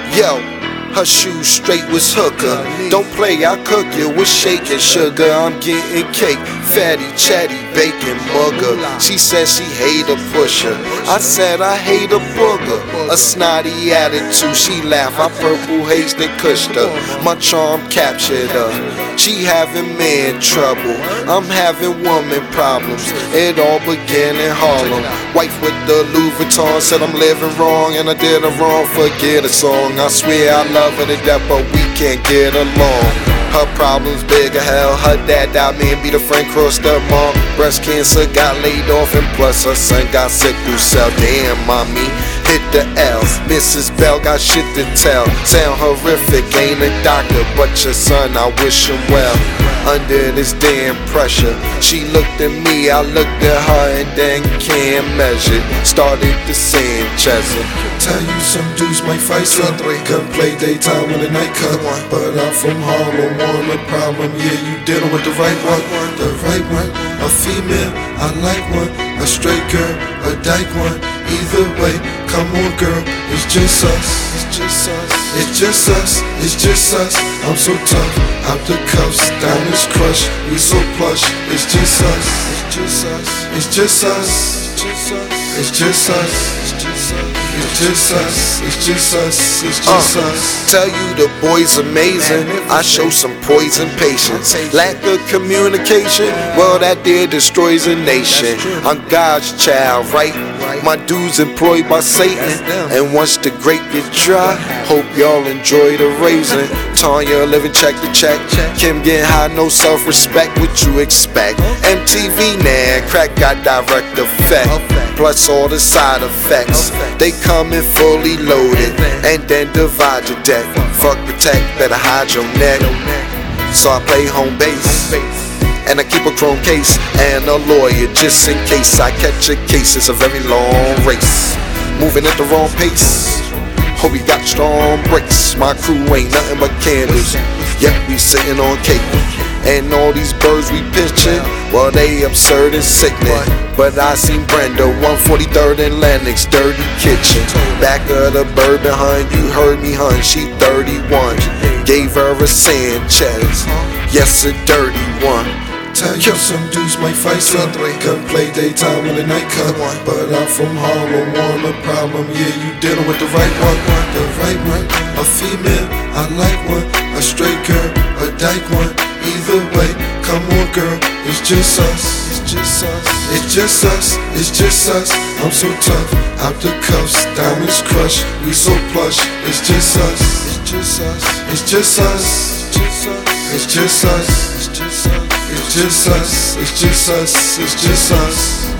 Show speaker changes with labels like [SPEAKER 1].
[SPEAKER 1] Yo, her shoes straight was hooker. Don't play, I cook you with shaking sugar. I'm getting cake, fatty, chatty, bacon, booger. She said she hate a pusher. I said I hate a booger. A snotty attitude, she laughed. I purple hazed and cushed her. My charm captured her. She having man trouble. I'm having woman problems. It all began in Harlem. Wife with the Louis Vuitton said I'm living wrong and I did her wrong. Forget a song. I swear I love her to death, but we can't get along. Her problems big as hell. Her dad died, man, beat a friend, crossed her mom. Breast cancer, got laid off, and plus her son got sickle cell. Damn, mommy, hit the L. Mrs. Bell got shit to tell. Sound horrific, ain't a doctor, but your son, I wish him well. Under this damn pressure, she looked at me, I looked at her, and then can't measure. Started to Sanchez.
[SPEAKER 2] Tell you some dudes might fight some. Gun play daytime when the night come. But I'm from Harlem, want a problem. Yeah, you dealing with the right one. The right one, a female, I like one. A straight girl, a dyke one. Either way, come on girl, it's just us. It's just us. It's just us. It's just us. I'm so tough, out the cuffs, diamonds crush. We so plush. It's just us. It's just us. It's just us. It's just us. It's just us. It's just us, it's just us, it's just us.
[SPEAKER 1] Tell you the boy's amazing. I show some poison patience. Lack of communication, well that there destroys a nation. I'm God's child, right? My dude's employed by Satan. And once the grape get dry, hope y'all enjoy the raisin. Tanya living check to check. Kim getting high, no self-respect. What you expect? MTV now, crack got direct effect. Plus all the side effects. They come in fully loaded and then divide your deck. Fuck protect, better hide your neck. So I play home base. And I keep a chrome case and a lawyer just in case I catch a case. It's a very long race, moving at the wrong pace. Hope you got strong brakes. My crew ain't nothing but candles. Yep, we sitting on cake. And all these birds we pitching, well they absurd and sickening. But I seen Brenda, 143rd and Lennox, dirty kitchen. Back of the bird behind you heard me hun, she 31. Gave her a Sanchez, yes a dirty one.
[SPEAKER 2] Tell you some dudes might fight some. Gun play daytime when the night come. But I'm from Harlem, want a problem. Yeah, you dealing with the right one. The right one, a female, I like one. A straight girl, a dyke one. Either way, come on girl, it's just us. It's just us. It's just us. It's just us. I'm so tough, out the cuffs, diamonds crush. We so plush. It's just us. It's just us. It's just us. It's just us. It's just us. It's just us. It's just us. It's just us.